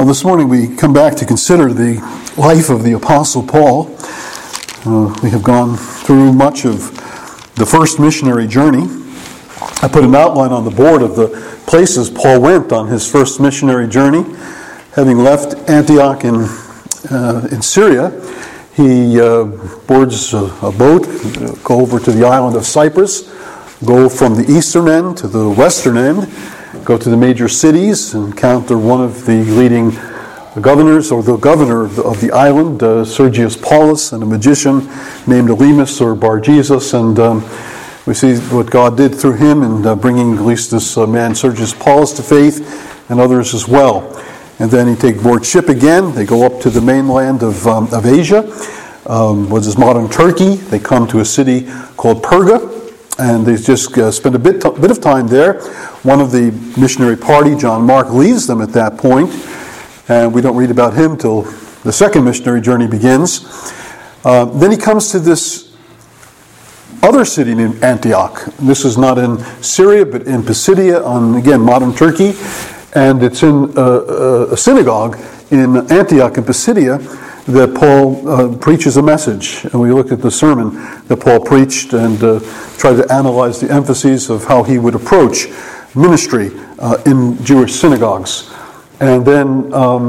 Well, this morning we come back to consider the life of the Apostle Paul. We have gone through much of the first missionary journey. I put an outline on the board of the places Paul went on his first missionary journey. Having left Antioch in Syria, he boards a boat, go over to the island of Cyprus, go from the eastern end to the western end, go to the major cities, encounter one of the leading governors, or the governor of the island, Sergius Paulus, and a magician named Elymas or Bar-Jesus, and we see what God did through him in bringing at least this man Sergius Paulus to faith, and others as well. And then he take board ship again. They go up to the mainland of Asia, what is modern Turkey. They come to a city called Perga, and they just spend a bit of time there. One of the missionary party, John Mark, leaves them at that point, and we don't read about him till the second missionary journey begins. Then he comes to this other city named Antioch. This is not in Syria, but in Pisidia, on, again, modern Turkey. And it's in a synagogue in Antioch in Pisidia that Paul preaches a message. And we looked at the sermon that Paul preached and tried to analyze the emphases of how he would approach ministry in Jewish synagogues. And then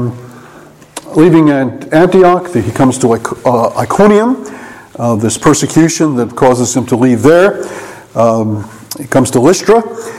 leaving Antioch, he comes to Iconium, this persecution that causes him to leave there. He comes to Lystra.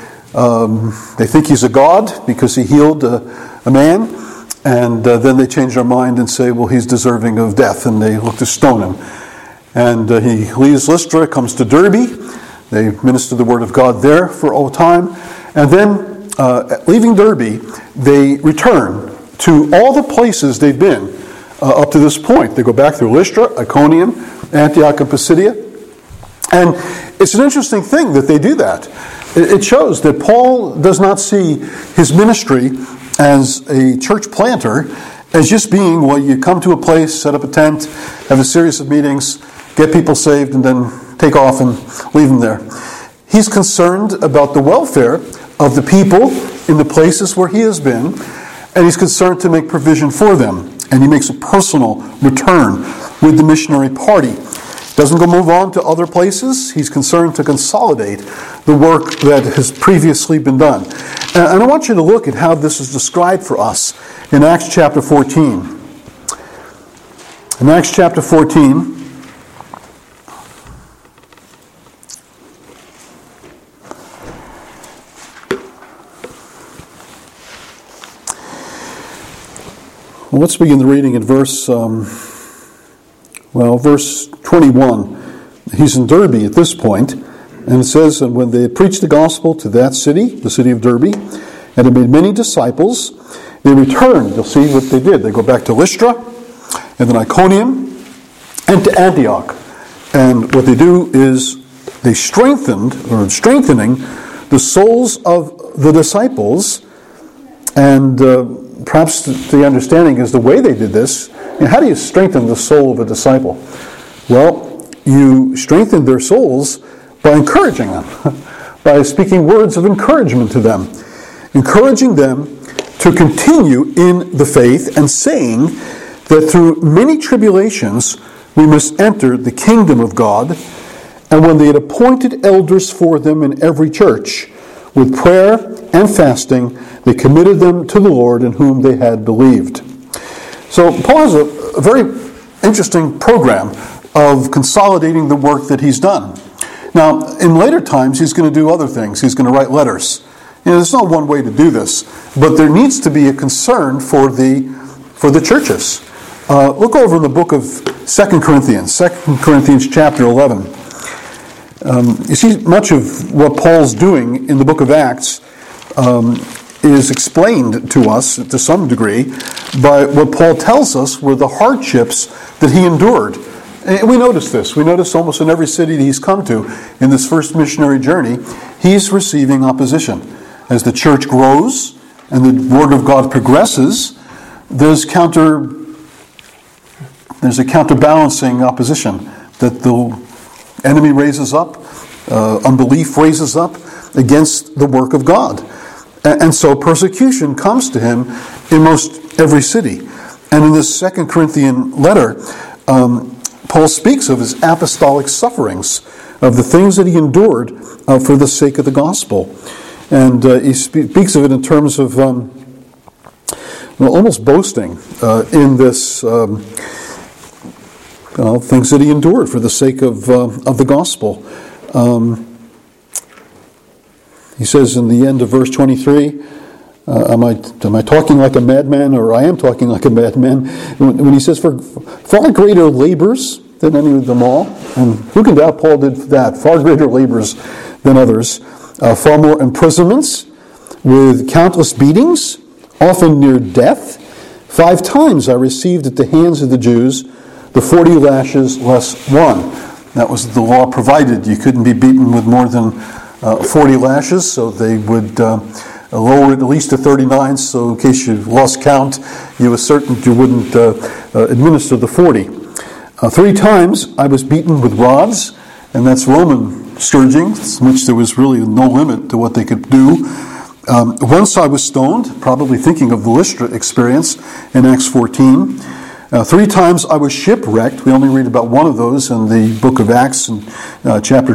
They think he's a god because he healed a man, and then they change their mind and say, well, he's deserving of death, and they look to stone him. And he leaves Lystra, comes to Derbe. They minister the word of God there for a time, and then leaving Derbe, they return to all the places they've been up to this point. They go back through Lystra, Iconium, Antioch, and Pisidia, and it's an interesting thing that they do that. It shows that Paul does not see his ministry as a church planter as just being, well, you come to a place, set up a tent, have a series of meetings, get people saved, and then take off and leave them there. He's concerned about the welfare of the people in the places where he has been, and he's concerned to make provision for them. And he makes a personal return with the missionary party. Doesn't go move on to other places. He's concerned to consolidate the work that has previously been done. And I want you to look at how this is described for us in Acts chapter 14. In Acts chapter 14, well, let's begin the reading at verse 21. He's in Derbe at this point, and it says, and when they had preached the gospel to that city, the city of Derbe, and had made many disciples, they returned. You'll see what they did. They go back to Lystra, and then Iconium, and to Antioch. And what they do is they strengthening the souls of the disciples, and perhaps the understanding is the way they did this. How do you strengthen the soul of a disciple? Well, you strengthen their souls by encouraging them, by speaking words of encouragement to them, encouraging them to continue in the faith, and saying that through many tribulations we must enter the kingdom of God. And when they had appointed elders for them in every church, with prayer and fasting, they committed them to the Lord in whom they had believed. So Paul has a very interesting program of consolidating the work that he's done. Now, in later times, he's going to do other things. He's going to write letters. There's not one way to do this, but there needs to be a concern for the churches. Look over in the book of 2 Corinthians, 2 Corinthians chapter 11. You see, much of what Paul's doing in the book of Acts is explained to us to some degree by what Paul tells us were the hardships that he endured. And we notice this. We notice almost in every city that he's come to in this first missionary journey, he's receiving opposition. As the church grows and the Word of God progresses, there's a counterbalancing opposition that the enemy raises up, unbelief raises up against the work of God. And so persecution comes to him in most every city. And in this 2 Corinthian letter, Paul speaks of his apostolic sufferings, of the things that he endured for the sake of the gospel. And he speaks of it in terms of almost boasting in this things that he endured for the sake of the gospel. He says in the end of verse 23, am I talking like a madman, or I am talking like a madman? When he says, for far greater labors than any of them all, and who can doubt Paul did that? Far greater labors than others, far more imprisonments, with countless beatings, often near death. 5 times I received at the hands of the Jews the 40 lashes less one. That was the law provided. You couldn't be beaten with more than 40 lashes, so they would lower it at least to 39, so in case you lost count, you were certain you wouldn't administer the 40. 3 times I was beaten with rods, and that's Roman scourging, which there was really no limit to what they could do. Once I was stoned, probably thinking of the Lystra experience in Acts 14. 3 times I was shipwrecked. We only read about one of those in the book of Acts in chapter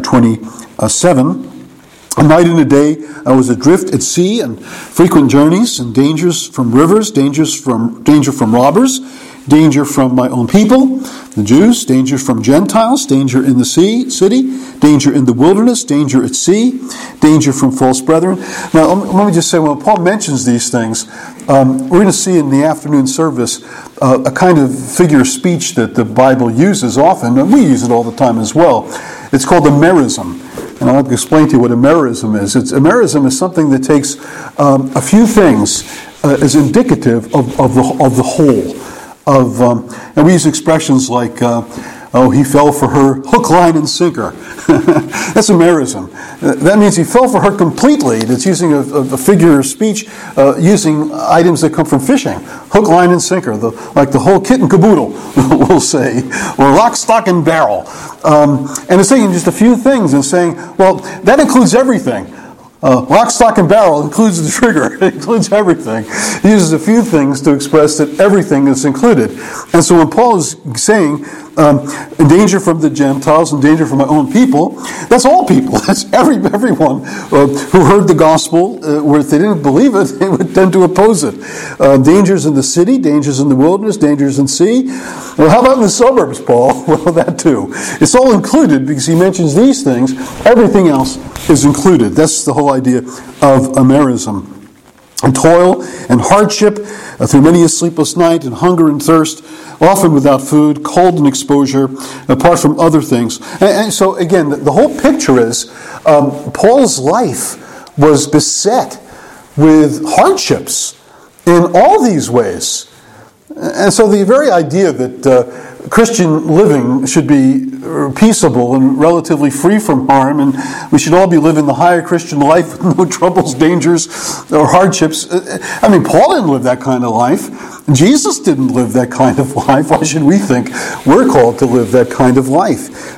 27. A night and a day I was adrift at sea, and frequent journeys and dangers from rivers, danger from robbers, danger from my own people, the Jews, danger from Gentiles, danger in the city, danger in the wilderness, danger at sea, danger from false brethren. Now, let me just say, when Paul mentions these things, we're going to see in the afternoon service a kind of figure of speech that the Bible uses often, and we use it all the time as well. It's called a merism. And I'll have to explain to you what a merism is. A merism is something that takes a few things as indicative of the whole. And we use expressions like, he fell for her hook, line, and sinker. That's a merism. That means he fell for her completely. That's using a figure of speech, using items that come from fishing. Hook, line, and sinker. Like the whole kit and caboodle, we'll say. Or lock, stock, and barrel. And it's taking just a few things and saying, well, that includes everything. Lock, stock, and barrel includes the trigger. It includes everything. He uses a few things to express that everything is included. And so when Paul is saying, in danger from the Gentiles, in danger from my own people, that's all people. That's everyone who heard the gospel, where if they didn't believe it, they would tend to oppose it. Dangers in the city, dangers in the wilderness, dangers in sea. Well, how about in the suburbs, Paul? Well, that too. It's all included because he mentions these things. Everything else is included. That's the whole idea of a merism. And toil and hardship through many a sleepless night, and hunger and thirst, often without food, cold and exposure, apart from other things. And so again, the whole picture is Paul's life was beset with hardships in all these ways. And so the very idea that Christian living should be peaceable and relatively free from harm, and we should all be living the higher Christian life with no troubles, dangers, or hardships. I mean, Paul didn't live that kind of life. Jesus didn't live that kind of life. Why should we think we're called to live that kind of life?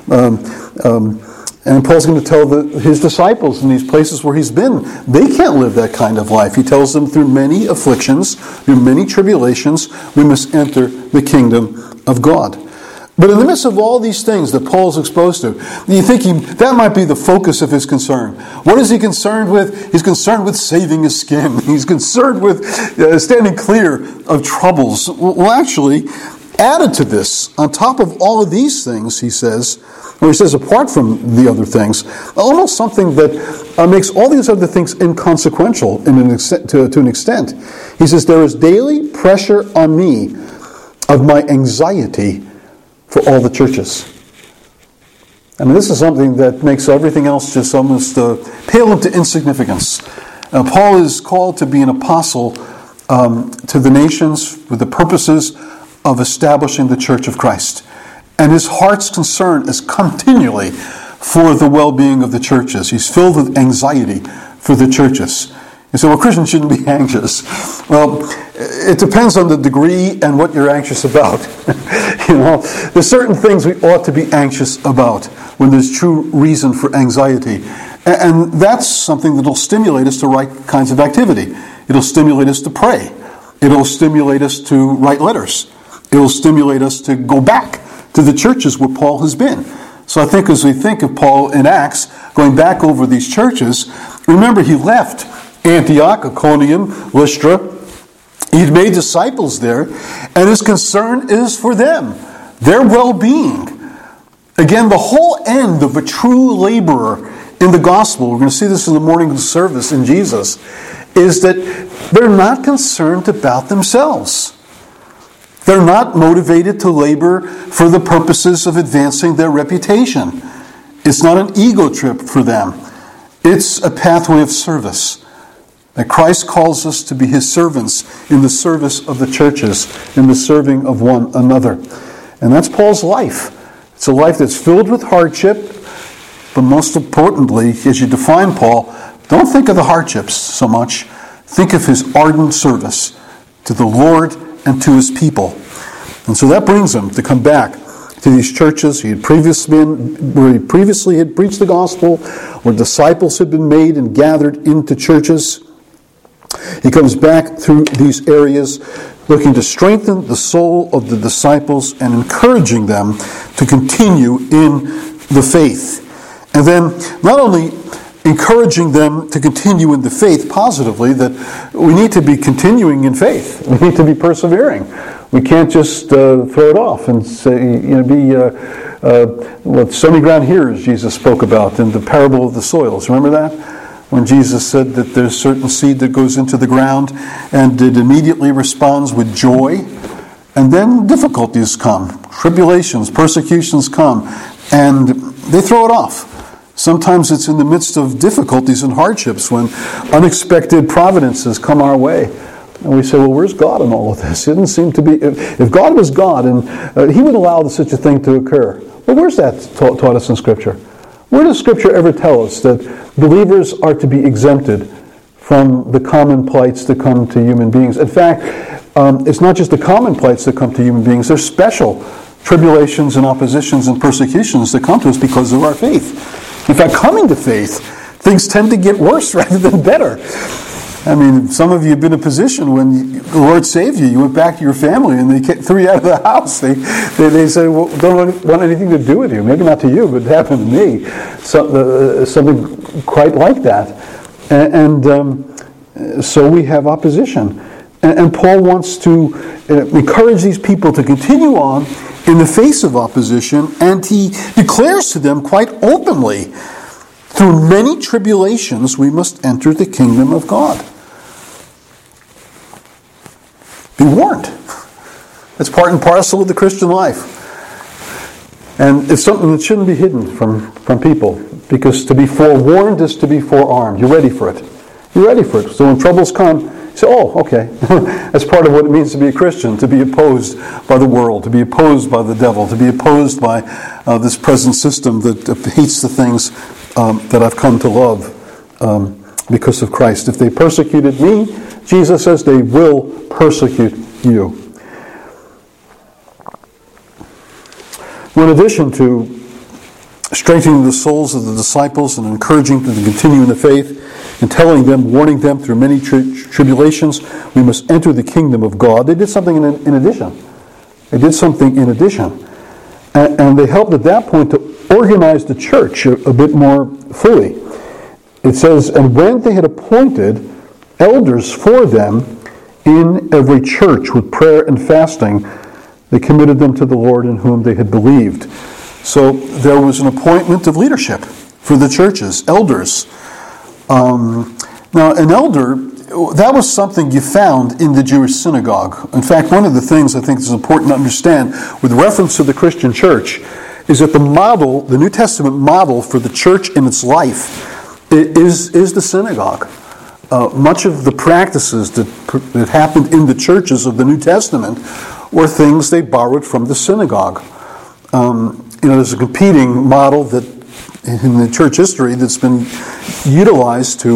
And Paul's going to tell his disciples in these places where he's been, they can't live that kind of life. He tells them through many afflictions, through many tribulations, we must enter the kingdom of God. But in the midst of all these things that Paul's exposed to, you think that might be the focus of his concern. What is he concerned with? He's concerned with saving his skin. He's concerned with standing clear of troubles. Well, actually, added to this, on top of all of these things, he says apart from the other things, almost something that makes all these other things inconsequential to an extent. He says, there is daily pressure on me of my anxiety for all the churches. I mean, this is something that makes everything else just almost pale into insignificance. Paul is called to be an apostle to the nations with the purposes of establishing the church of Christ. And his heart's concern is continually for the well-being of the churches. He's filled with anxiety for the churches. You say, well, Christians shouldn't be anxious. Well, it depends on the degree and what you're anxious about. There's certain things we ought to be anxious about when there's true reason for anxiety. And that's something that will stimulate us to right kinds of activity. It'll stimulate us to pray. It'll stimulate us to write letters. It'll stimulate us to go back to the churches where Paul has been. So I think as we think of Paul in Acts, going back over these churches, remember he left Antioch, Iconium, Lystra. He'd made disciples there, and his concern is for them, their well-being. Again, the whole end of a true laborer in the gospel, we're going to see this in the morning service in Jesus, is that they're not concerned about themselves. They're not motivated to labor for the purposes of advancing their reputation. It's not an ego trip for them. It's a pathway of service. That Christ calls us to be His servants in the service of the churches, in the serving of one another. And that's Paul's life. It's a life that's filled with hardship, but most importantly, as you define Paul, don't think of the hardships so much. Think of his ardent service to the Lord and to His people. And so that brings him to come back to these churches where he previously had preached the gospel, where disciples had been made and gathered into churches. He comes back through these areas looking to strengthen the soul of the disciples and encouraging them to continue in the faith. And then not only encouraging them to continue in the faith positively, that we need to be continuing in faith. We need to be persevering. We can't just throw it off and say, what stony ground hearers Jesus spoke about in the parable of the soils. Remember that? When Jesus said that there's certain seed that goes into the ground and it immediately responds with joy, and then difficulties come, tribulations, persecutions come, and they throw it off. Sometimes it's in the midst of difficulties and hardships when unexpected providences come our way. And we say, well, where's God in all of this? It didn't seem to be. If God was God and He would allow such a thing to occur, well, where's that taught us in Scripture? Where does Scripture ever tell us that believers are to be exempted from the common plights that come to human beings? In fact, it's not just the common plights that come to human beings. There's special tribulations and oppositions and persecutions that come to us because of our faith. In fact, coming to faith, things tend to get worse rather than better. I mean, some of you have been in a position when the Lord saved you, you went back to your family and they threw you out of the house. They say, well, don't want anything to do with you. Maybe not to you, but it happened to me. Something quite like that. And so we have opposition. And Paul wants to encourage these people to continue on in the face of opposition, and he declares to them quite openly, through many tribulations we must enter the kingdom of God. Be warned. It's part and parcel of the Christian life. And it's something that shouldn't be hidden from people, because to be forewarned is to be forearmed. You're ready for it. You're ready for it. So when troubles come, you say, oh, okay. That's part of what it means to be a Christian, to be opposed by the world, to be opposed by the devil, to be opposed by this present system that hates the things that I've come to love because of Christ. If they persecuted me, Jesus says they will persecute you. Well, in addition to strengthening the souls of the disciples and encouraging them to continue in the faith and telling them, warning them through many tribulations, we must enter the kingdom of God. They did something in addition. They did something in addition. And they helped at that point to organize the church a bit more fully. It says, and when they had appointed elders for them in every church with prayer and fasting, they committed them to the Lord in whom they had believed. So there was an appointment of leadership for the churches, elders. Now, an elder, that was something you found in the Jewish synagogue. In fact, one of the things I think is important to understand with reference to the Christian church is that the model, the New Testament model for the church in its life is the synagogue. Much of the practices that happened in the churches of the New Testament were things they borrowed from the synagogue. There's a competing model that in the church history that's been utilized to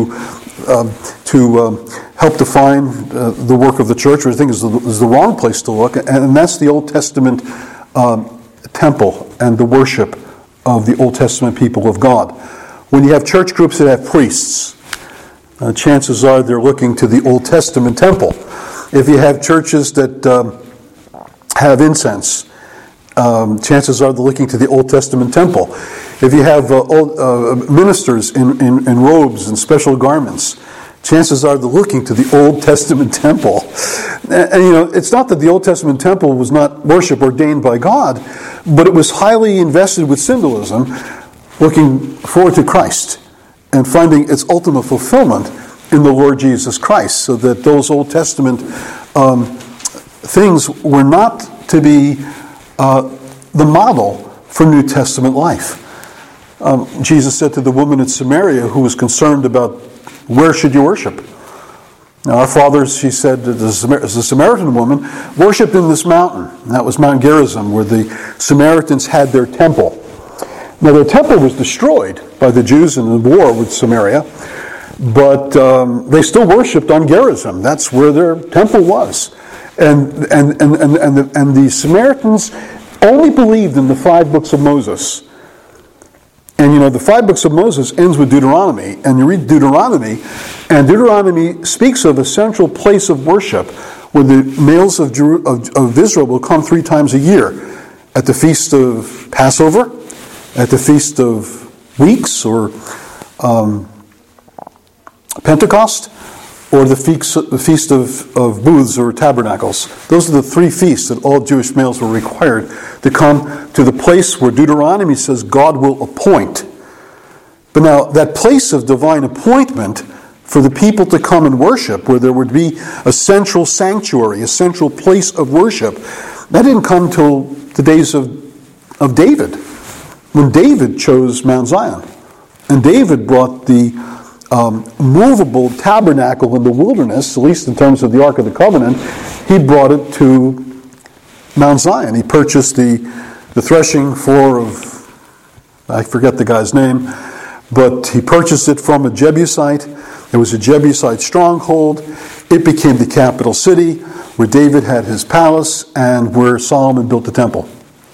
help define the work of the church, which I think is the wrong place to look, and that's the Old Testament temple and the worship of the Old Testament people of God. When you have church groups that have priests, chances are they're looking to the Old Testament temple If you have churches that have incense, chances are they're looking to the Old Testament temple. If you have ministers in robes and special garments, chances are they're looking to the Old Testament temple. And it's not that the Old Testament temple was not worship ordained by God, but it was highly invested with symbolism, looking forward to Christ and finding its ultimate fulfillment in the Lord Jesus Christ, so that those Old Testament things were not to be the model for New Testament life. Jesus said to the woman in Samaria who was concerned about where should you worship. Now, our fathers, she said, the Samaritan woman, worshipped in this mountain. And that was Mount Gerizim, where the Samaritans had their temple. Now, their temple was destroyed by the Jews in the war with Samaria, but they still worshipped on Gerizim. That's where their temple was. And the Samaritans only believed in the 5 books of Moses. And the 5 books of Moses ends with Deuteronomy, and you read Deuteronomy, and Deuteronomy speaks of a central place of worship where the males of Israel will come 3 times a year, at the feast of Passover, at the feast of weeks or Pentecost, or the feast of booths or tabernacles. Those are the 3 feasts that all Jewish males were required to come to the place where Deuteronomy says God will appoint. But now, that place of divine appointment for the people to come and worship, where there would be a central sanctuary, a central place of worship, that didn't come till the days of David, when David chose Mount Zion. And David brought the movable tabernacle in the wilderness, at least in terms of the Ark of the Covenant. He brought it to Mount Zion. He purchased the threshing floor of, I forget the guy's name, but he purchased it from a Jebusite. It was a Jebusite stronghold. It became the capital city where David had his palace and where Solomon built the temple.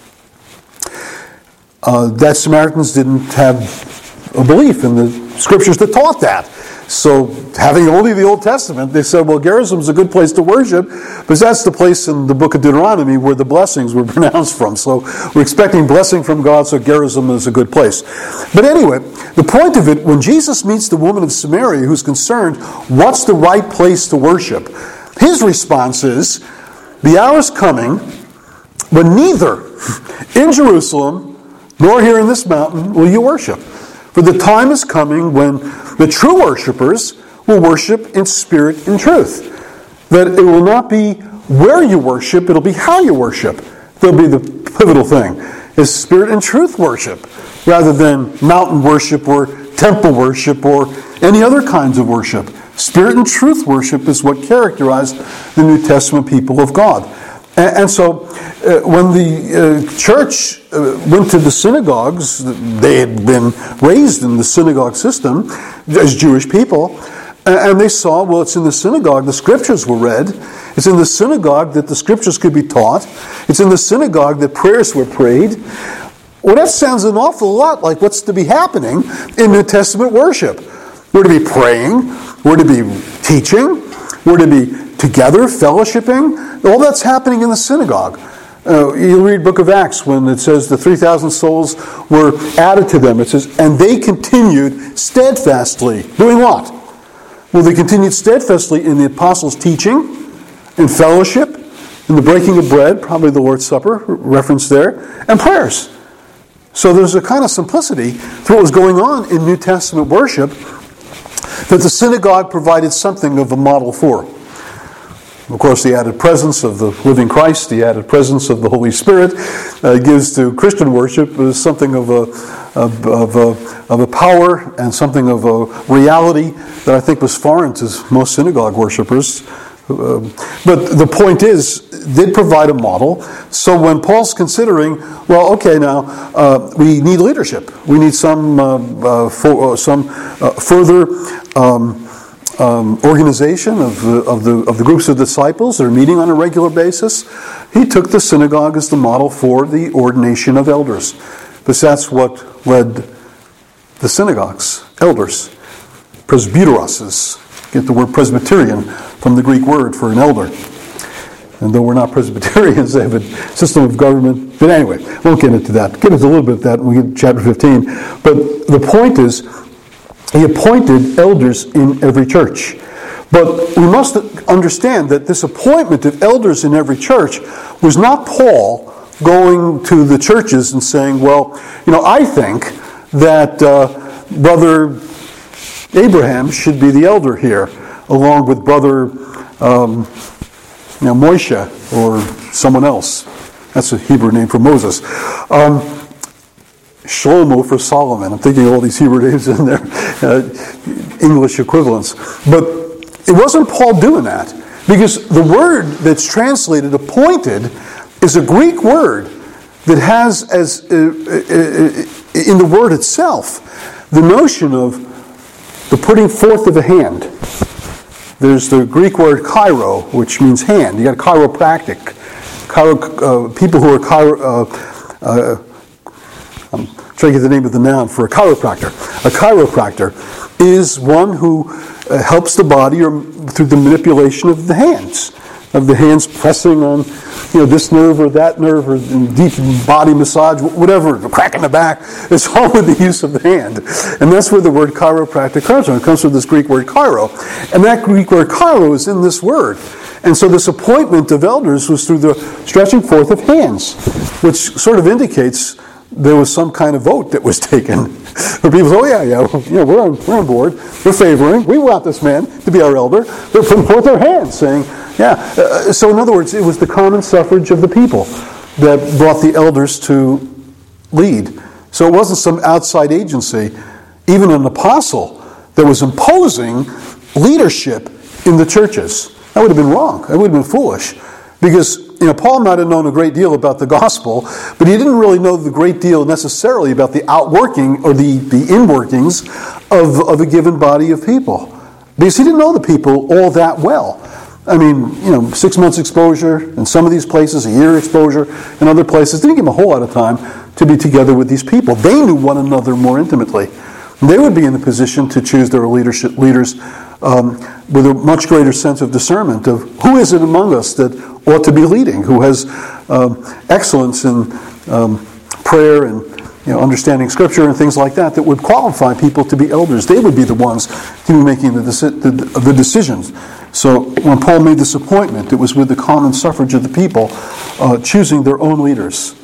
That Samaritans didn't have a belief in the scriptures that taught that. So, having only the Old Testament, they said, well, Gerizim is a good place to worship, because that's the place in the book of Deuteronomy where the blessings were pronounced from. So, we're expecting blessing from God, so Gerizim is a good place. But anyway, the point of it, when Jesus meets the woman of Samaria who's concerned, what's the right place to worship? His response is, the hour is coming when neither in Jerusalem nor here in this mountain will you worship. For the time is coming when the true worshipers will worship in spirit and truth. That it will not be where you worship, it'll be how you worship. That'll be the pivotal thing. Is spirit and truth worship, rather than mountain worship or temple worship or any other kinds of worship. Spirit and truth worship is what characterized the New Testament people of God. And so, when the church went to the synagogues, they had been raised in the synagogue system as Jewish people, and they saw, well, it's in the synagogue the scriptures were read. It's in the synagogue that the scriptures could be taught. It's in the synagogue that prayers were prayed. Well, that sounds an awful lot like what's to be happening in New Testament worship. We're to be praying. We're to be teaching. We're to be together, fellowshipping. All that's happening in the synagogue. You read Book of Acts when it says the 3,000 souls were added to them. It says, and they continued steadfastly. Doing what? Well, they continued steadfastly in the apostles' teaching, in fellowship, in the breaking of bread, probably the Lord's Supper, reference there, and prayers. So there's a kind of simplicity to what was going on in New Testament worship that the synagogue provided something of a model for. Of course, the added presence of the living Christ, the added presence of the Holy Spirit, gives to Christian worship something of a power and something of a reality that I think was foreign to most synagogue worshipers. But the point is, did provide a model. So when Paul's considering, well, okay, now we need leadership. We need some further organization of the groups of disciples that are meeting on a regular basis. He took the synagogue as the model for the ordination of elders, because that's what led the synagogues, elders, presbyteros get the word Presbyterian from the Greek word for an elder. And though we're not Presbyterians, they have a system of government. But anyway, won't get into that. Get into a little bit of that when we get to chapter 15. But the point is, he appointed elders in every church. But we must understand that this appointment of elders in every church was not Paul going to the churches and saying, well, I think that Brother Abraham should be the elder here, along with Brother Moshe or someone else. That's a Hebrew name for Moses. Shlomo for Solomon. I'm thinking of all these Hebrew names in there, English equivalents. But it wasn't Paul doing that, because the word that's translated appointed is a Greek word that has as in the word itself the notion of the putting forth of a hand. There's the Greek word kairo, which means hand. You got a chiropractic. People who are I'm trying to get the name of the noun for a chiropractor. A chiropractor is one who helps the body through the manipulation of the hands pressing on this nerve or that nerve, or deep body massage, whatever, the crack in the back. It's all with the use of the hand. And that's where the word chiropractic comes from. It comes from this Greek word kairo. And that Greek word kairo is in this word. And so this appointment of elders was through the stretching forth of hands, which sort of indicates there was some kind of vote that was taken. Where people say, we're on board, we're favoring, we want this man to be our elder. They're putting forth their hands, saying, so in other words, it was the common suffrage of the people that brought the elders to lead. So it wasn't some outside agency, even an apostle, that was imposing leadership in the churches. That would have been wrong. That would have been foolish. Because Paul might have known a great deal about the gospel, but he didn't really know the great deal necessarily about the outworking or the inworkings of a given body of people. Because he didn't know the people all that well. 6 months exposure in some of these places, a year exposure in other places, didn't give him a whole lot of time to be together with these people. They knew one another more intimately. They would be in a position to choose their leaders with a much greater sense of discernment of who is it among us that ought to be leading, who has excellence in prayer and understanding Scripture and things like that would qualify people to be elders. They would be the ones to be making the decisions. So when Paul made this appointment, it was with the common suffrage of the people choosing their own leaders.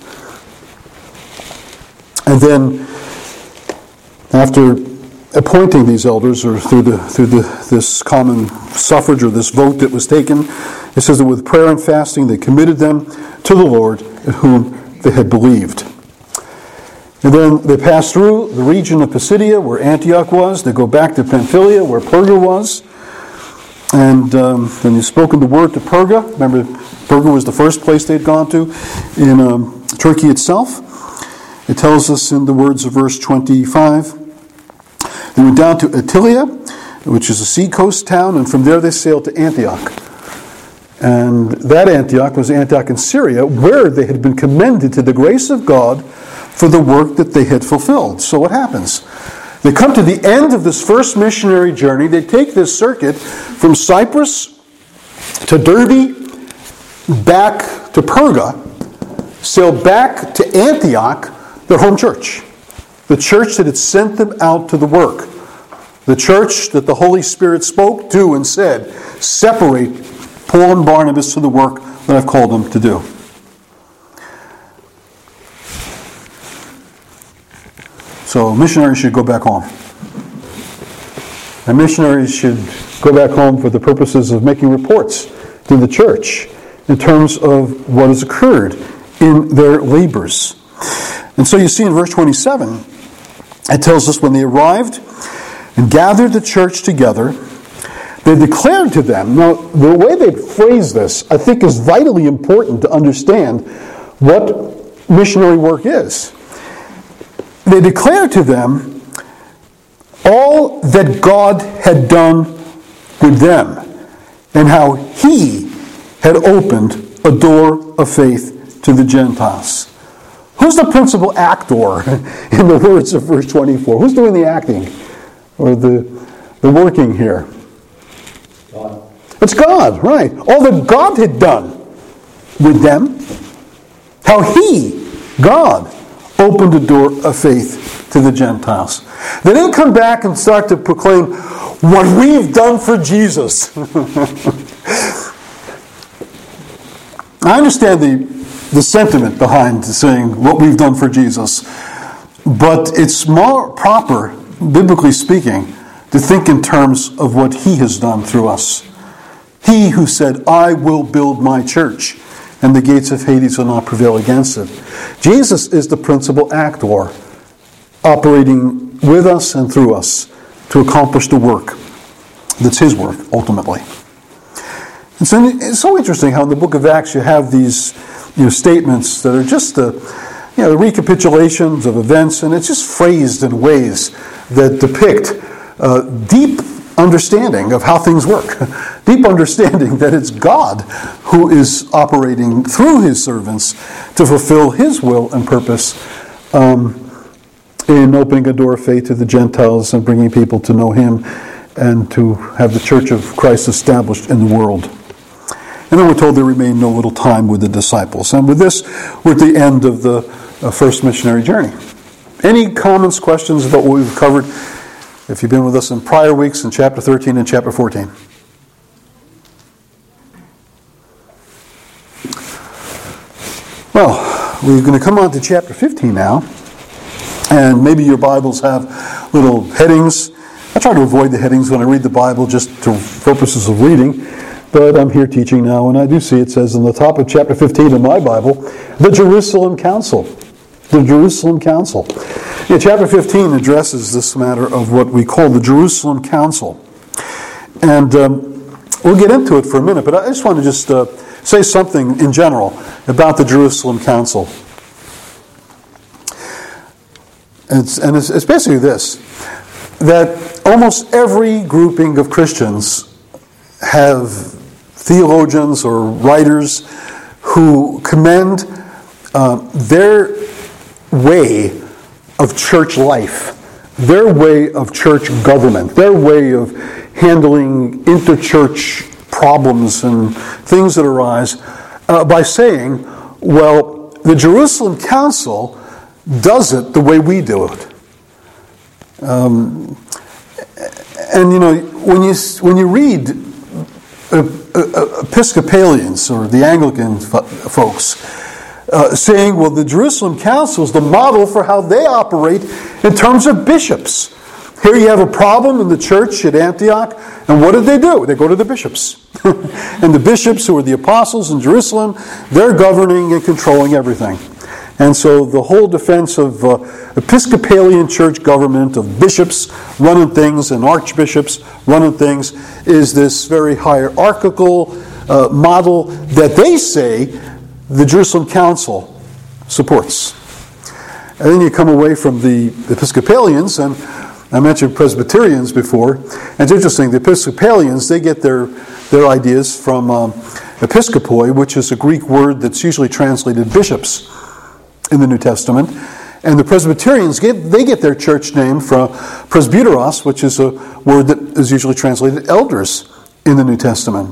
And then after appointing these elders, or through this common suffrage or this vote that was taken, it says that with prayer and fasting they committed them to the Lord in whom they had believed. And then they passed through the region of Pisidia, where Antioch was. They go back to Pamphylia, where Perga was. And then he's spoken the word to Perga. Remember, Perga was the first place they'd gone to in Turkey itself. It tells us in the words of verse 25, they went down to Attalia, which is a seacoast town, and from there they sailed to Antioch. And that Antioch was Antioch in Syria, where they had been commended to the grace of God for the work that they had fulfilled. So what happens? They come to the end of this first missionary journey. They take this circuit from Cyprus to Derbe, back to Perga, sail back to Antioch, their home church. The church that had sent them out to the work. The church that the Holy Spirit spoke to and said, separate Paul and Barnabas to the work that I've called them to do. So missionaries should go back home. And missionaries should go back home for the purposes of making reports to the church in terms of what has occurred in their labors. And so you see in verse 27, it tells us when they arrived and gathered the church together, they declared to them. Now, the way they phrase this, I think, is vitally important to understand what missionary work is. They declared to them all that God had done with them and how He had opened a door of faith to the Gentiles. Who's the principal actor in the words of verse 24? Who's doing the acting or the working here? It's God, right. All that God had done with them. How He, God, opened the door of faith to the Gentiles. They didn't come back and start to proclaim what we've done for Jesus. I understand the sentiment behind saying what we've done for Jesus, but it's more proper, biblically speaking, to think in terms of what He has done through us. He who said, I will build my church, and the gates of Hades will not prevail against it. Jesus is the principal actor, operating with us and through us to accomplish the work that's His work, ultimately. And so it's so interesting how in the book of Acts you have these statements that are just the recapitulations of events, and it's just phrased in ways that depict deep understanding of how things work. Deep understanding that it's God who is operating through His servants to fulfill His will and purpose in opening a door of faith to the Gentiles and bringing people to know Him and to have the church of Christ established in the world. And then we're told there remained no little time with the disciples. And with this, we're at the end of the first missionary journey. Any comments, questions about what we've covered? If you've been with us in prior weeks in chapter 13 and chapter 14. Well, we're going to come on to chapter 15 now. And maybe your Bibles have little headings. I try to avoid the headings when I read the Bible just for purposes of reading. But I'm here teaching now, and I do see it says on the top of chapter 15 in my Bible, the Jerusalem Council. The Jerusalem Council. Yeah, chapter 15 addresses this matter of what we call the Jerusalem Council. And we'll get into it for a minute, but I just want to say something in general about the Jerusalem Council. And it's basically this, that almost every grouping of Christians have theologians or writers who commend their way of church life, their way of church government, their way of handling interchurch problems and things that arise by saying, well, the Jerusalem Council does it the way we do it. And when you read Episcopalians or the Anglican folks saying, well, the Jerusalem Council is the model for how they operate in terms of bishops. Here you have a problem in the church at Antioch, and what did they do? They go to the bishops. And the bishops, who are the apostles in Jerusalem, they're governing and controlling everything. And so the whole defense of Episcopalian church government, of bishops running things and archbishops running things, is this very hierarchical model that they say the Jerusalem Council supports. And then you come away from the Episcopalians, and I mentioned Presbyterians before, and it's interesting, the Episcopalians, they get their ideas from episkopoi, which is a Greek word that's usually translated bishops in the New Testament. And the Presbyterians, they get their church name from presbyteros, which is a word that is usually translated elders in the New Testament.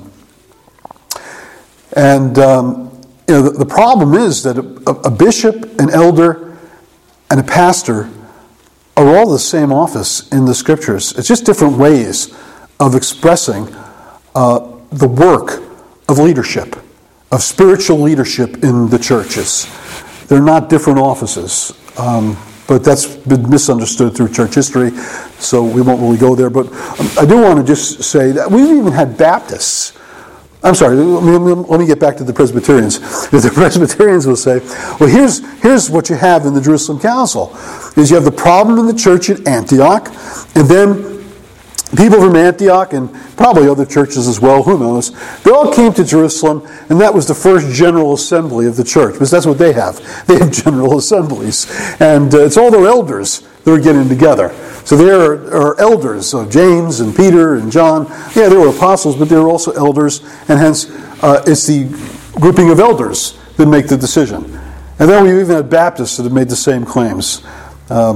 And the problem is that a bishop, an elder, and a pastor are all the same office in the Scriptures. It's just different ways of expressing the work of leadership, of spiritual leadership in the churches. They're not different offices, but that's been misunderstood through church history, so we won't really go there. But I do want to just say that we've even had Baptists. I'm sorry, let me get back to the Presbyterians. The Presbyterians will say, well, here's what you have in the Jerusalem Council, is you have the problem in the church at Antioch, and then people from Antioch, and probably other churches as well, who knows, they all came to Jerusalem, and that was the first general assembly of the church, because that's what they have. They have general assemblies, and it's all their elders that are getting together. So there are elders, so James and Peter and John. Yeah, they were apostles, but they were also elders, and hence it's the grouping of elders that make the decision. And then we even had Baptists that have made the same claims.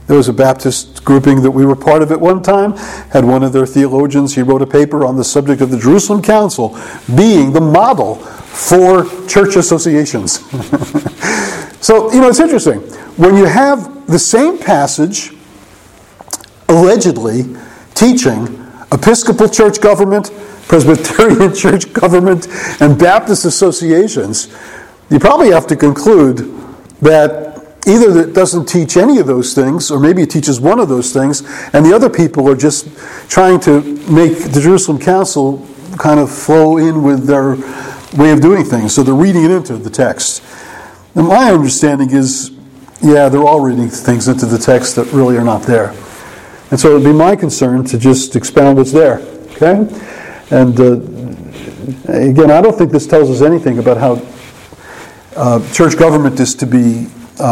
There was a Baptist grouping that we were part of at one time, had one of their theologians, he wrote a paper on the subject of the Jerusalem Council being the model for church associations. So, it's interesting. When you have the same passage allegedly teaching Episcopal church government, Presbyterian church government, and Baptist associations, you probably have to conclude that either it doesn't teach any of those things, or maybe it teaches one of those things, and the other people are just trying to make the Jerusalem Council kind of flow in with their way of doing things. So they're reading it into the text. And my understanding is, they're all reading things into the text that really are not there. And so it would be my concern to just expound what's there. Okay? And again, I don't think this tells us anything about how church government is to be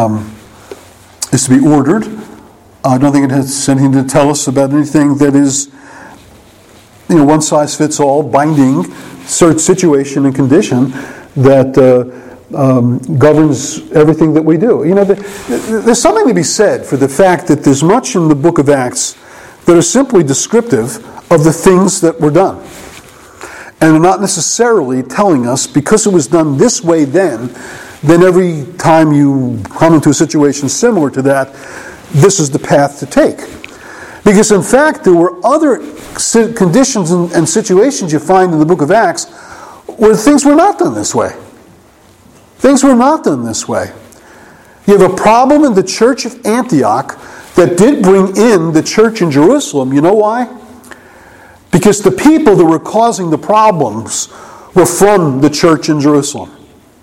ordered. I don't think it has anything to tell us about anything that is, one size fits all, binding certain situation and condition that governs everything that we do. There's something to be said for the fact that there's much in the book of Acts that are simply descriptive of the things that were done. And are not necessarily telling us, because it was done this way then every time you come into a situation similar to that, this is the path to take. Because in fact, there were other conditions and situations you find in the book of Acts where things were not done this way. Things were not done this way. You have a problem in the church of Antioch that did bring in the church in Jerusalem. You know why? Because the people that were causing the problems were from the church in Jerusalem.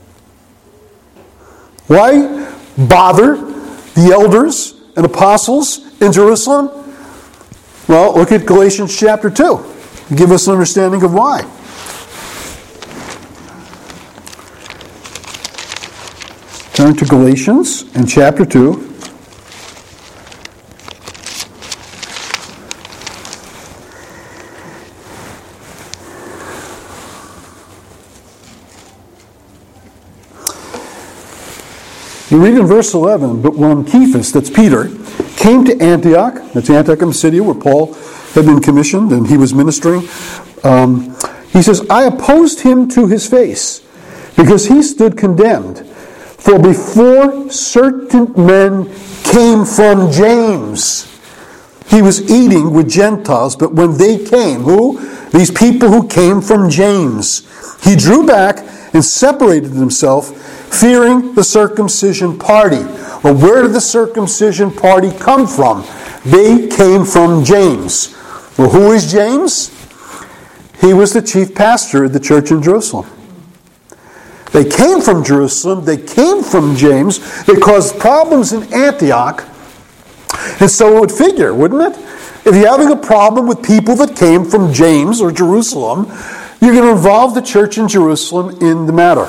Why bother the elders and apostles in Jerusalem? Well, look at Galatians chapter 2. Give us an understanding of why. Turn to Galatians in chapter 2. You read in verse 11, but when Cephas, that's Peter, came to Antioch, that's Antioch of Pisidia, where Paul had been commissioned and he was ministering, he says, I opposed him to his face, because he stood condemned. For before certain men came from James, he was eating with Gentiles, but when they came, who? These people who came from James, he drew back and separated himself, fearing the circumcision party. Well, where did the circumcision party come from? They came from James. Well, who is James? He was the chief pastor of the church in Jerusalem. They came from Jerusalem. They came from James. They caused problems in Antioch. And so it would figure, wouldn't it? If you're having a problem with people that came from James or Jerusalem, you're going to involve the church in Jerusalem in the matter.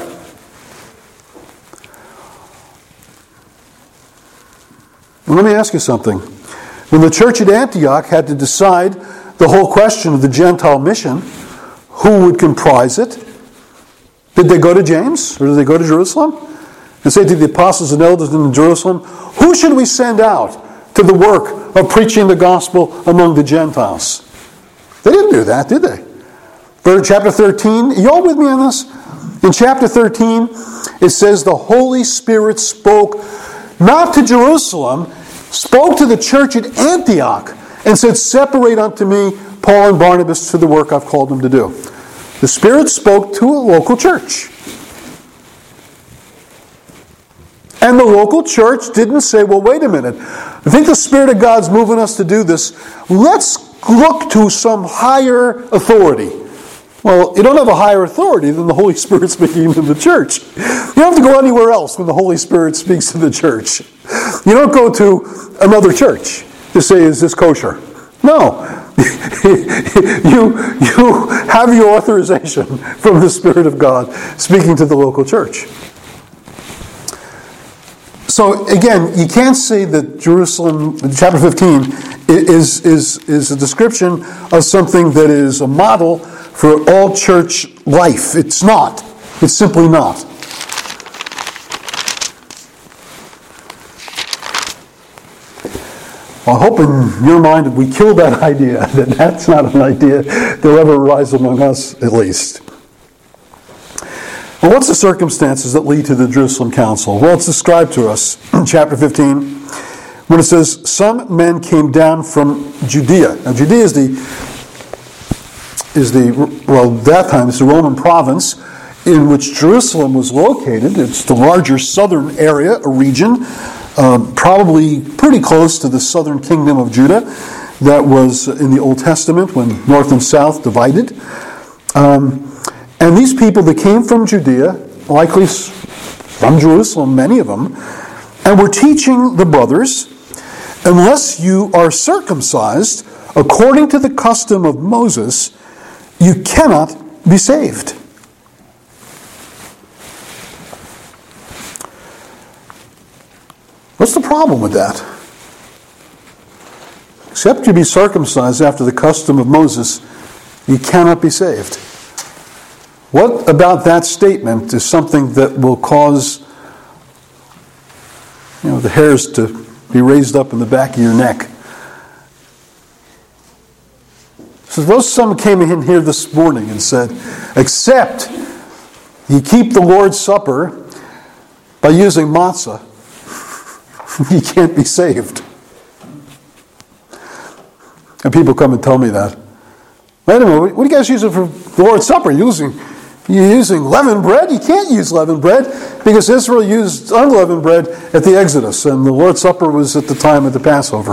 And let me ask you something. When the church at Antioch had to decide the whole question of the Gentile mission, who would comprise it? Did they go to James or did they go to Jerusalem and say to the apostles and elders in Jerusalem, who should we send out to the work of preaching the gospel among the Gentiles? They didn't do that, did they? Chapter 13, you all with me on this? In chapter 13, it says the Holy Spirit spoke not to Jerusalem, spoke to the church at Antioch and said, separate unto me Paul and Barnabas to the work I've called them to do. The Spirit spoke to a local church. And the local church didn't say, well, wait a minute. I think the Spirit of God's moving us to do this. Let's look to some higher authority. Well, you don't have a higher authority than the Holy Spirit speaking to the church. You don't have to go anywhere else when the Holy Spirit speaks to the church. You don't go to another church to say, is this kosher? No. You have your authorization from the Spirit of God speaking to the local church. So again, you can't say that Jerusalem, chapter 15, is a description of something that is a model for all church life. It's not. It's simply not. I hope in your mind we kill that idea, that that's not an idea that will ever arise among us, at least. Well, what's the circumstances that lead to the Jerusalem Council? Well, it's described to us in chapter 15 when it says, some men came down from Judea. Now, Judea is that time it's the Roman province in which Jerusalem was located. It's the larger southern area, a region, probably pretty close to the southern kingdom of Judah that was in the Old Testament when north and south divided. And these people that came from Judea, likely from Jerusalem, many of them, and were teaching the brothers, unless you are circumcised according to the custom of Moses, you cannot be saved. What's the problem with that? Except you be circumcised after the custom of Moses, you cannot be saved. What about that statement is something that will cause the hairs to be raised up in the back of your neck? Suppose someone came in here this morning and said, except you keep the Lord's Supper by using matzah, you can't be saved. And people come and tell me that. Wait a minute, what do you guys use it for the Lord's Supper? You're using leavened bread? You can't use leavened bread because Israel used unleavened bread at the Exodus, and the Lord's Supper was at the time of the Passover.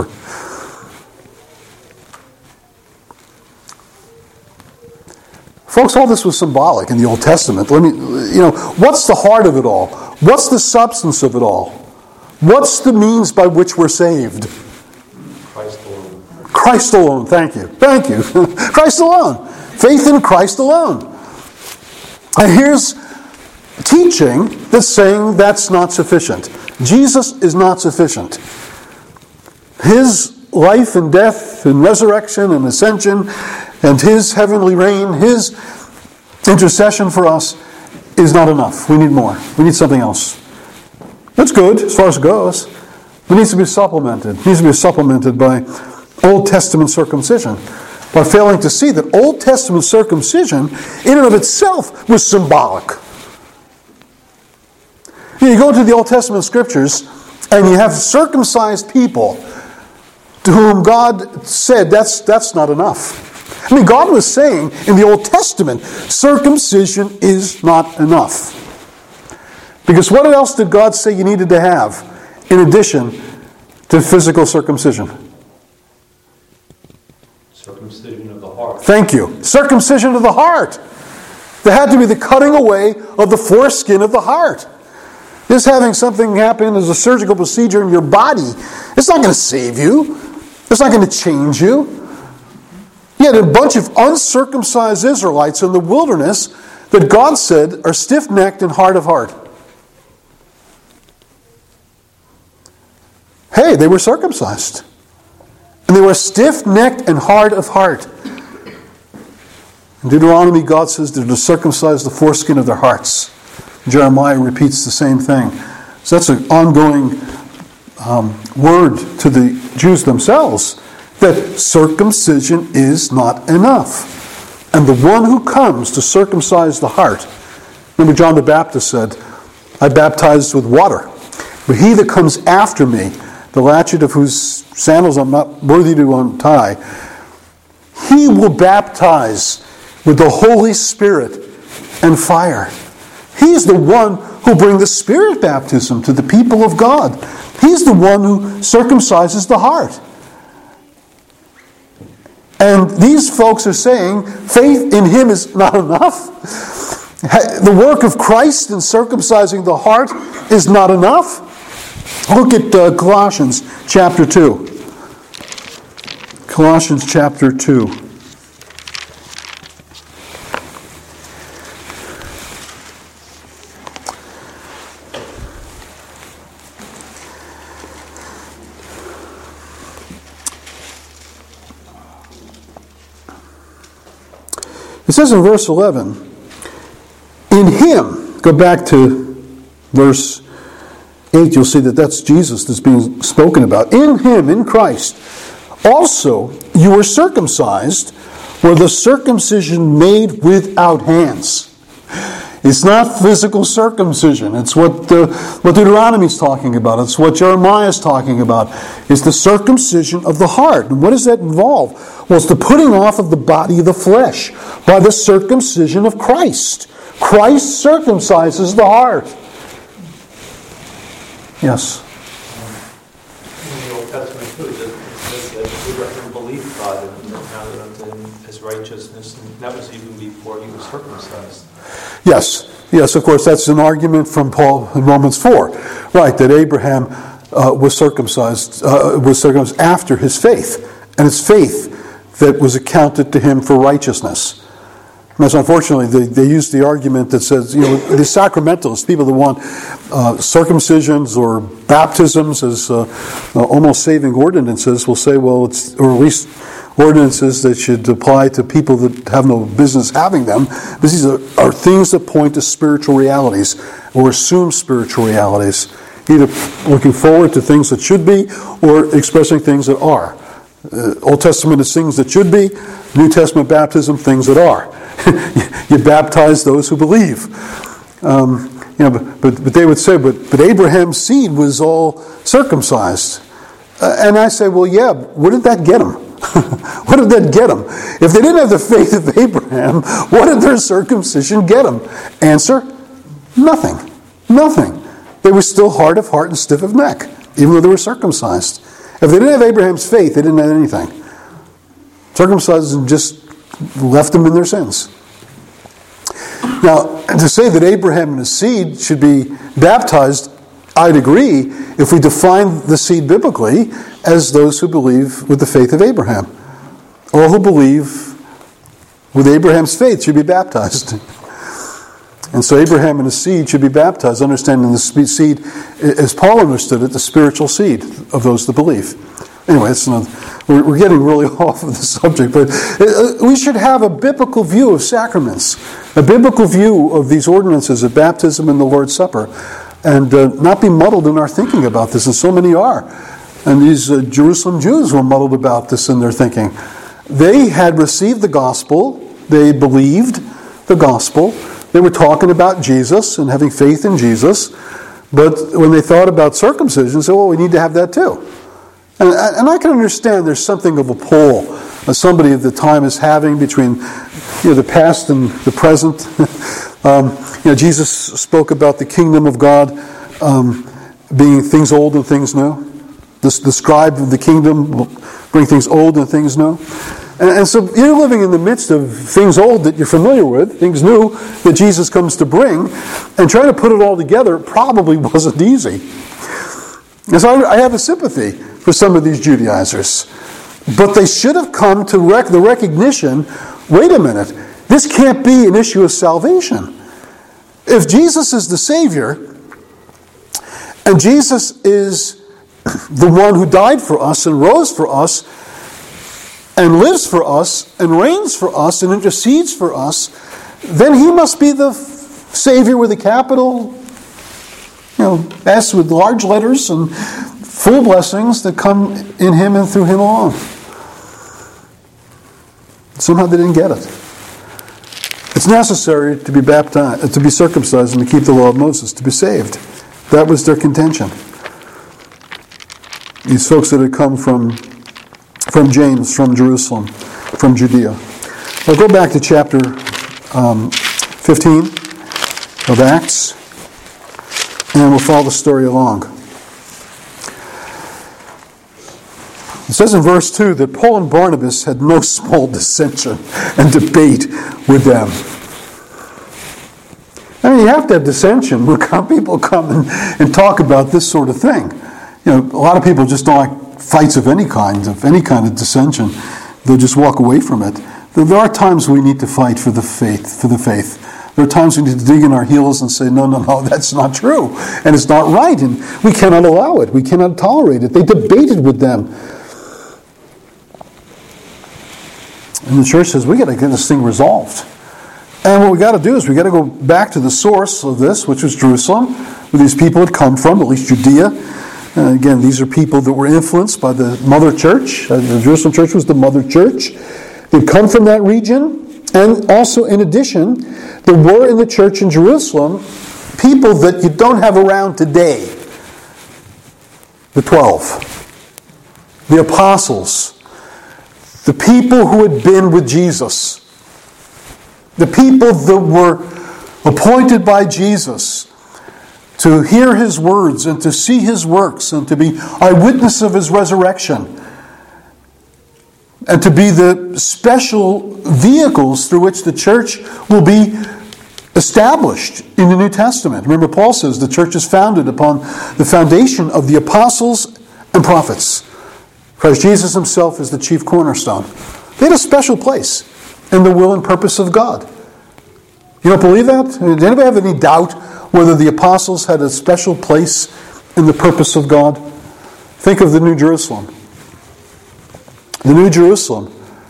Folks, all this was symbolic in the Old Testament. What's the heart of it all? What's the substance of it all? What's the means by which we're saved? Christ alone. Christ alone, thank you. Thank you. Christ alone. Faith in Christ alone. And here's teaching that's saying that's not sufficient. Jesus is not sufficient. His life and death and resurrection and ascension and His heavenly reign, His intercession for us is not enough. We need more. We need something else. That's good as far as it goes. It needs to be supplemented. It needs to be supplemented by Old Testament circumcision. By failing to see that Old Testament circumcision in and of itself was symbolic. You go to the Old Testament scriptures and you have circumcised people to whom God said that's not enough. God was saying in the Old Testament, circumcision is not enough. Because what else did God say you needed to have in addition to physical circumcision? Circumcision of the heart. Thank you. Circumcision of the heart. There had to be the cutting away of the foreskin of the heart. Just having something happen as a surgical procedure in your body, it's not going to save you. It's not going to change you. You had a bunch of uncircumcised Israelites in the wilderness that God said are stiff-necked and hard of heart. Hey, they were circumcised. And they were stiff-necked and hard of heart. In Deuteronomy, God says they're to circumcise the foreskin of their hearts. Jeremiah repeats the same thing. So that's an ongoing word to the Jews themselves, that circumcision is not enough. And the one who comes to circumcise the heart, remember John the Baptist said, I baptize with water, but he that comes after me, the latchet of whose sandals I'm not worthy to untie, he will baptize with the Holy Spirit and fire. He's the one who brings the Spirit baptism to the people of God. He's the one who circumcises the heart. And these folks are saying faith in Him is not enough. The work of Christ in circumcising the heart is not enough. Look at Colossians chapter 2. Colossians chapter 2. It says in verse 11, in Him, go back to verse 8, you'll see that that's Jesus that's being spoken about. In him, in Christ, also you were circumcised, were the circumcision made without hands. It's not physical circumcision. It's what Deuteronomy is talking about. It's what Jeremiah is talking about. It's the circumcision of the heart. And what does that involve? Well, it's the putting off of the body of the flesh by the circumcision of Christ. Christ circumcises the heart. Yes? In the Old Testament too, it says that Abraham believed God and counted unto him his righteousness, and that was even before he was circumcised. Yes, of course, that's an argument from Paul in Romans 4. Right, that Abraham was circumcised after his faith. And it's faith that was accounted to him for righteousness. And so unfortunately, they use the argument that says, the sacramentalists, people that want circumcisions or baptisms as almost saving ordinances, will say, well, it's, or at least ordinances that should apply to people that have no business having them. Because these are things that point to spiritual realities or assume spiritual realities, either looking forward to things that should be or expressing things that are. Old Testament is things that should be, New Testament baptism, things that are. You baptize those who believe. But they would say, but Abraham's seed was all circumcised. And I say, well, yeah, what did that get them? What did that get them? If they didn't have the faith of Abraham, what did their circumcision get them? Answer, nothing. Nothing. They were still hard of heart and stiff of neck, even though they were circumcised. If they didn't have Abraham's faith, they didn't have anything. Circumcision just left them in their sins. Now, to say that Abraham and his seed should be baptized, I'd agree if we define the seed biblically as those who believe with the faith of Abraham. All who believe with Abraham's faith should be baptized. And so Abraham and his seed should be baptized, understanding the seed, as Paul understood it, the spiritual seed of those that believe. Anyway, we're getting really off of the subject, but we should have a biblical view of sacraments, a biblical view of these ordinances of baptism and the Lord's Supper, and not be muddled in our thinking about this, and so many are. And these Jerusalem Jews were muddled about this in their thinking. They had received the gospel, they believed the gospel, they were talking about Jesus and having faith in Jesus, but when they thought about circumcision, they said, well, we need to have that too. And I can understand there's something of a pull somebody at the time is having between the past and the present. Jesus spoke about the kingdom of God being things old and things new. The scribe of the kingdom will bring things old and things new. And so you're living in the midst of things old that you're familiar with, things new that Jesus comes to bring, and trying to put it all together probably wasn't easy. And so I have a sympathy for some of these Judaizers. But they should have come to the recognition, wait a minute, this can't be an issue of salvation. If Jesus is the Savior, and Jesus is the one who died for us and rose for us, and lives for us, and reigns for us, and intercedes for us, then he must be the Savior with a capital, S with large letters, and full blessings that come in him and through him alone. Somehow they didn't get it. It's necessary to be baptized, to be circumcised, and to keep the law of Moses, to be saved. That was their contention. These folks that had come from James, from Jerusalem, from Judea. I'll go back to chapter 15 of Acts, and we'll follow the story along. It says in verse 2 that Paul and Barnabas had no small dissension and debate with them. I mean, you have to have dissension when people come and talk about this sort of thing. A lot of people just don't like fights of any kind of dissension. They'll just walk away from it. There are times we need to fight for the faith. There are times we need to dig in our heels and say, no, that's not true. And it's not right. And we cannot allow it. We cannot tolerate it. They debated with them. And the church says, we got to get this thing resolved. And what we got to do is we got to go back to the source of this, which was Jerusalem. where these people had come from, at least Judea. Again, these are people that were influenced by the mother church. The Jerusalem church was the mother church. They'd come from that region. And also, in addition, there were in the church in Jerusalem people that you don't have around today. The 12. The apostles. The people who had been with Jesus. The people that were appointed by Jesus to hear His words and to see His works and to be eyewitness of His resurrection and to be the special vehicles through which the church will be established in the New Testament. Remember, Paul says the church is founded upon the foundation of the apostles and prophets. Christ Jesus Himself is the chief cornerstone. They had a special place in the will and purpose of God. You don't believe that? Does anybody have any doubt whether the apostles had a special place in the purpose of God? Think of the New Jerusalem. The New Jerusalem,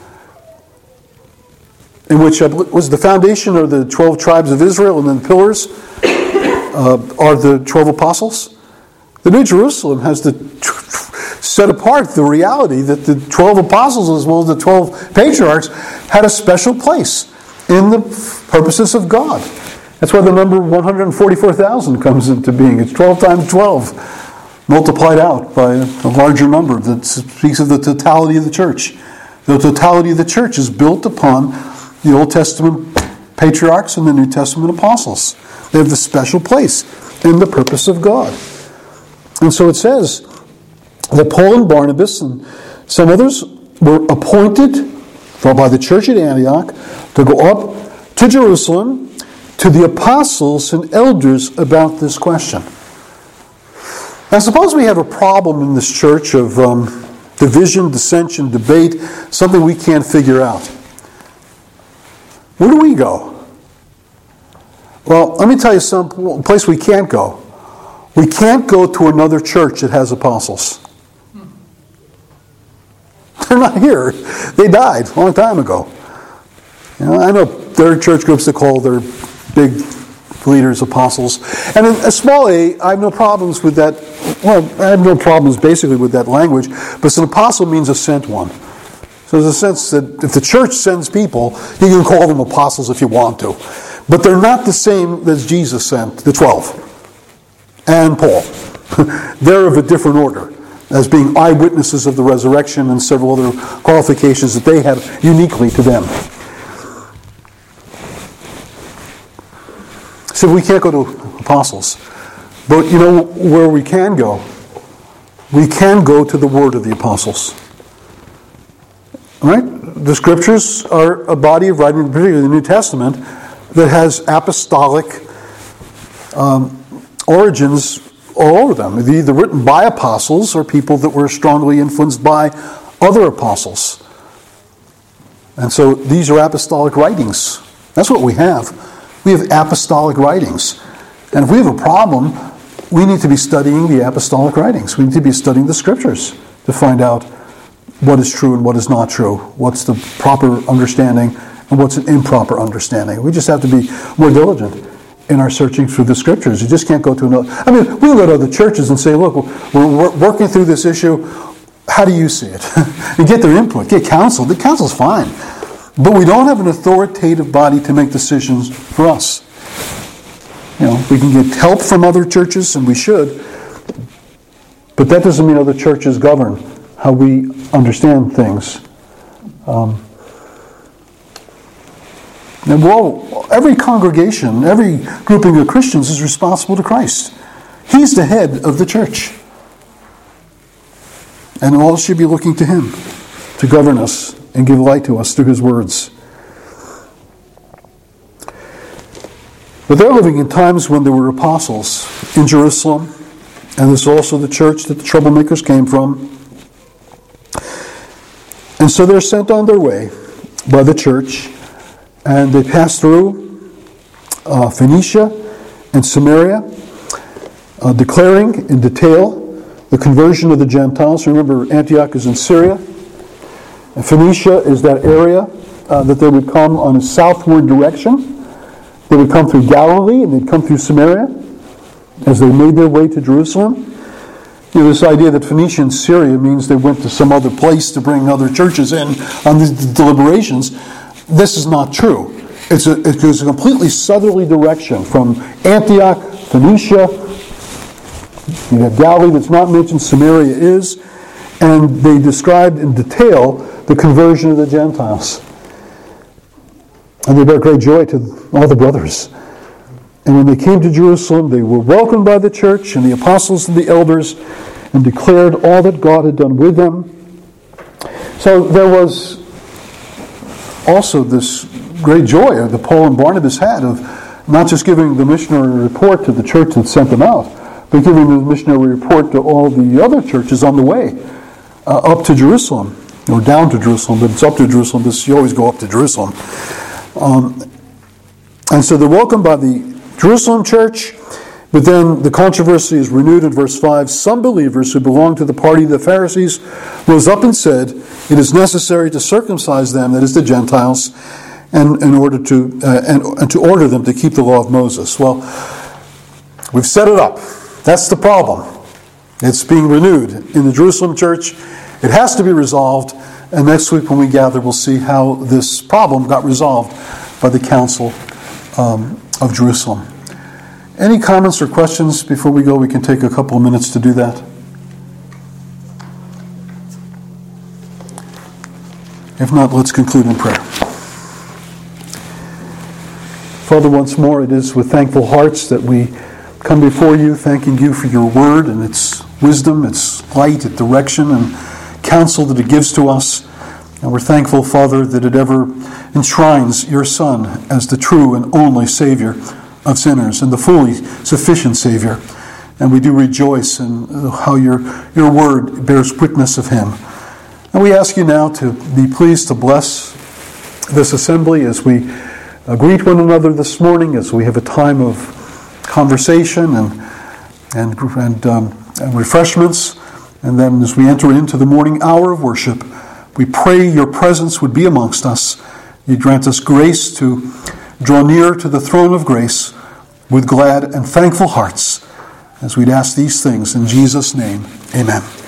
in which was the foundation are the 12 tribes of Israel, and then the pillars are the 12 apostles. The New Jerusalem has set apart the reality that the 12 apostles as well as the 12 patriarchs had a special place in the purposes of God. That's why the number 144,000 comes into being. It's 12 times 12, multiplied out by a larger number that speaks of the totality of the church. The totality of the church is built upon the Old Testament patriarchs and the New Testament apostles. They have the special place in the purpose of God. And so it says that Paul and Barnabas and some others were appointed by the church at Antioch to go up to Jerusalem to the apostles and elders about this question. Now suppose we have a problem in this church of division, dissension, debate, something we can't figure out. Where do we go? Well, let me tell you some place we can't go. We can't go to another church that has apostles. They're not here. They died a long time ago. I know there are church groups that call their big leaders apostles. And in a small a, I have no problems with that. Well, I have no problems basically with that language. But an apostle means a sent one. So there's a sense that if the church sends people, you can call them apostles if you want to. But they're not the same as Jesus sent the 12 and Paul. They're of a different order, as being eyewitnesses of the resurrection and several other qualifications that they have uniquely to them. So we can't go to apostles. But you know where we can go? We can go to the word of the apostles. All right? The scriptures are a body of writing, particularly the New Testament, that has apostolic origins all over them. They're either written by apostles or people that were strongly influenced by other apostles. And so these are apostolic writings. That's what we have. We have apostolic writings. And if we have a problem, we need to be studying the apostolic writings. We need to be studying the scriptures to find out what is true and what is not true. What's the proper understanding and what's an improper understanding. We just have to be more diligent in our searching through the scriptures. You just can't go to another. I mean, we go to other churches and say, look, we're working through this issue. How do you see it? And get their input, get counsel. The counsel's fine. But we don't have an authoritative body to make decisions for us. We can get help from other churches, and we should. But that doesn't mean other churches govern how we understand things. Every congregation, every grouping of Christians is responsible to Christ. He's the head of the church. And all should be looking to Him to govern us and give light to us through His words. But they're living in times when there were apostles in Jerusalem, and there's also the church that the troublemakers came from. And so they're sent on their way by the church, and they pass through Phoenicia and Samaria, declaring in detail the conversion of the Gentiles. Remember, Antioch is in Syria. And Phoenicia is that area that they would come on a southward direction. They would come through Galilee and they'd come through Samaria. as they made their way to Jerusalem. You know, this idea that Phoenicia and Syria means they went to some other place to bring other churches in on the deliberations. This is not true. It goes a completely southerly direction from Antioch, Phoenicia. You have Galilee that's not mentioned, Samaria is. And they described in detail the conversion of the Gentiles. And they brought great joy to all the brothers. And when they came to Jerusalem, they were welcomed by the church and the apostles and the elders and declared all that God had done with them. So there was also this great joy that Paul and Barnabas had of not just giving the missionary report to the church that sent them out, but giving the missionary report to all the other churches on the way up to Jerusalem, or down to Jerusalem, but it's up to Jerusalem. You always go up to Jerusalem. And so they're welcomed by the Jerusalem church, but then the controversy is renewed in verse 5. Some believers who belonged to the party of the Pharisees rose up and said, "It is necessary to circumcise them," that is the Gentiles, and in order to and to order them to keep the law of Moses. Well, we've set it up. That's the problem. It's being renewed in the Jerusalem church. It has to be resolved, and next week when we gather, we'll see how this problem got resolved by the Council of Jerusalem. Any comments or questions before we go? We can take a couple of minutes to do that. If not, let's conclude in prayer. Father, once more, it is with thankful hearts that we come before you, thanking you for your word and its wisdom, its light, its direction, and counsel that it gives to us. And we're thankful, Father, that it ever enshrines your Son as the true and only Savior of sinners and the fully sufficient Savior. And we do rejoice in how your word bears witness of him. And we ask you now to be pleased to bless this assembly as we greet one another this morning, as we have a time of conversation and refreshments. And then as we enter into the morning hour of worship, we pray your presence would be amongst us. You grant us grace to draw near to the throne of grace with glad and thankful hearts as we'd ask these things in Jesus' name. Amen.